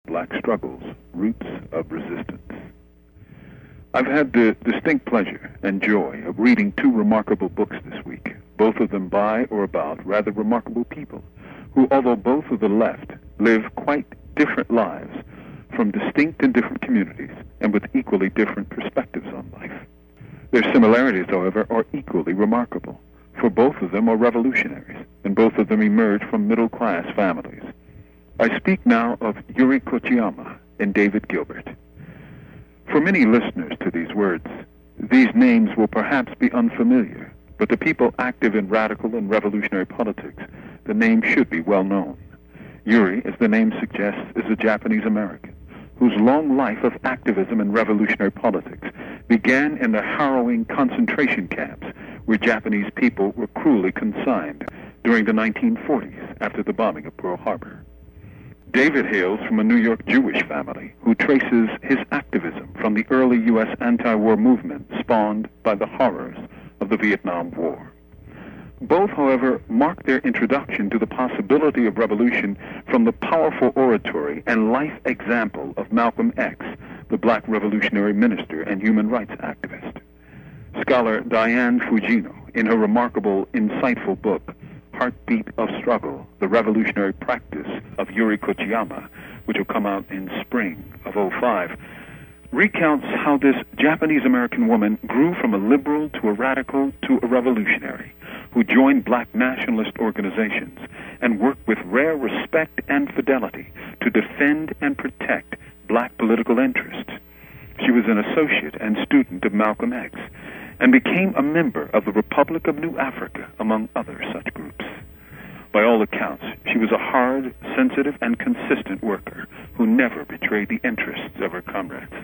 Black Struggles, Roots of Resistance. I've had the distinct pleasure and joy of reading two remarkable books this week, both of them by or about rather remarkable people who, although both of the left, live quite different lives from distinct and different communities and with equally different perspectives on life. Their similarities, however, are equally remarkable, for both of them are revolutionaries, and both of them emerged from middle-class families. I speak now of Yuri Kochiyama and David Gilbert. For many listeners to these words, these names will perhaps be unfamiliar, but to people active in radical and revolutionary politics, the name should be well known. Yuri, as the name suggests, is a Japanese American whose long life of activism in revolutionary politics began in the harrowing concentration camps where Japanese people were cruelly consigned during the 1940s after the bombing of Pearl Harbor. David hails from a New York Jewish family who traces his activism from the early U.S. anti-war movement spawned by the horrors of the Vietnam War. Both, however, mark their introduction to the possibility of revolution from the powerful oratory and life example of Malcolm X, the black revolutionary minister and human rights activist. Scholar Diane Fujino, in her remarkable, insightful book, Heartbeat of Struggle, The Revolutionary Practice of Yuri Kochiyama, which will come out in spring of '05, recounts how this Japanese-American woman grew from a liberal to a radical to a revolutionary, who joined black nationalist organizations and worked with rare respect and fidelity to defend and protect black political interests. She was an associate and student of Malcolm X and became a member of the Republic of New Africa, among other such groups. By all accounts, she was a hard, sensitive, and consistent worker who never betrayed the interests of her comrades.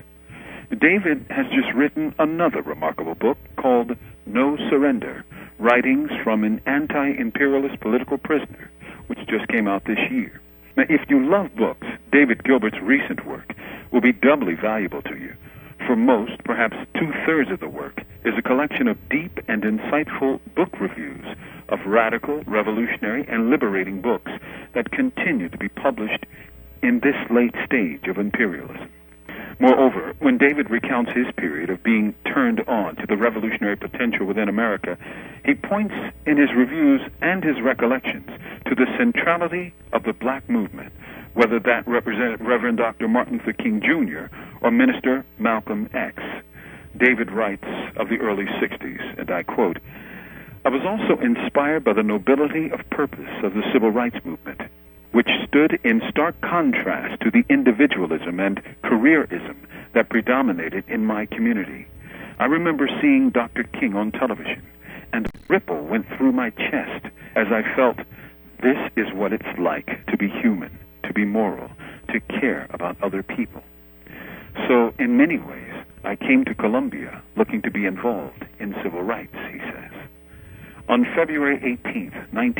David has just written another remarkable book called No Surrender, Writings from an Anti-Imperialist Political Prisoner, which just came out this year. Now, if you love books, David Gilbert's recent work will be doubly valuable to you. For most, perhaps two-thirds of the work is a collection of deep and insightful book reviews of radical, revolutionary, and liberating books that continue to be published in this late stage of imperialism. Moreover, when David recounts his period of being turned on to the revolutionary potential within America, he points in his reviews and his recollections to the centrality of the black movement, whether that represented Reverend Dr. Martin Luther King Jr. or Minister Malcolm X. David writes of the early 60s, and I quote, "I was also inspired by the nobility of purpose of the civil rights movement, which stood in stark contrast to the individualism and careerism that predominated in my community. I remember seeing Dr. King on television, and a ripple went through my chest as I felt this is what it's like to be human, to be moral, to care about other people. So, in many ways, I came to Columbia looking to be involved in civil rights," he says. On February 18,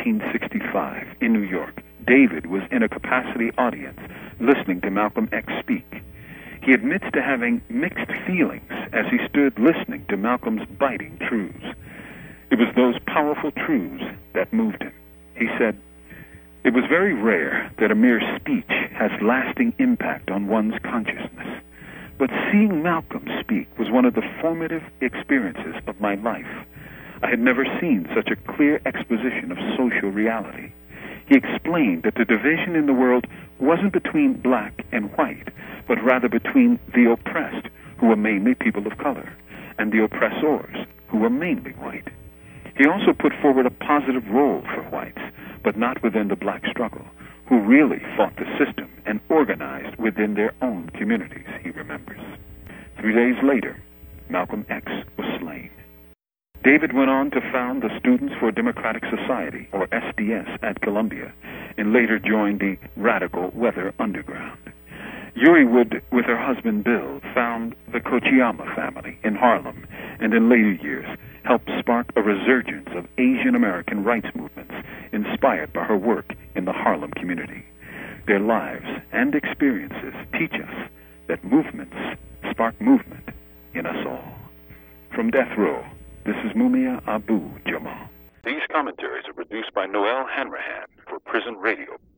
1965, in New York, David was in a capacity audience listening to Malcolm X speak. He admits to having mixed feelings as he stood listening to Malcolm's biting truths. It was those powerful truths that moved him. He said, "It was very rare that a mere speech has lasting impact on one's consciousness. But seeing Malcolm speak was one of the formative experiences of my life. I had never seen such a clear exposition of social reality. He explained that the division in the world wasn't between black and white, but rather between the oppressed, who were mainly people of color, and the oppressors, who were mainly white. He also put forward a positive role for whites, but not within the black struggle, who really fought the system and organized within their own communities," he remembers. 3 days later, Malcolm X was slain. David went on to found the Students for Democratic Society, or SDS, at Columbia, and later joined the radical Weather Underground. Yuri would, with her husband Bill, found the Kochiyama family in Harlem, and in later years helped spark a resurgence of Asian American rights movements inspired by her work in the Harlem community. Their lives and experiences teach us that movements spark movement in us all. From Death Row, this is Mumia Abu Jamal. These commentaries are produced by Noel Hanrahan for Prison Radio.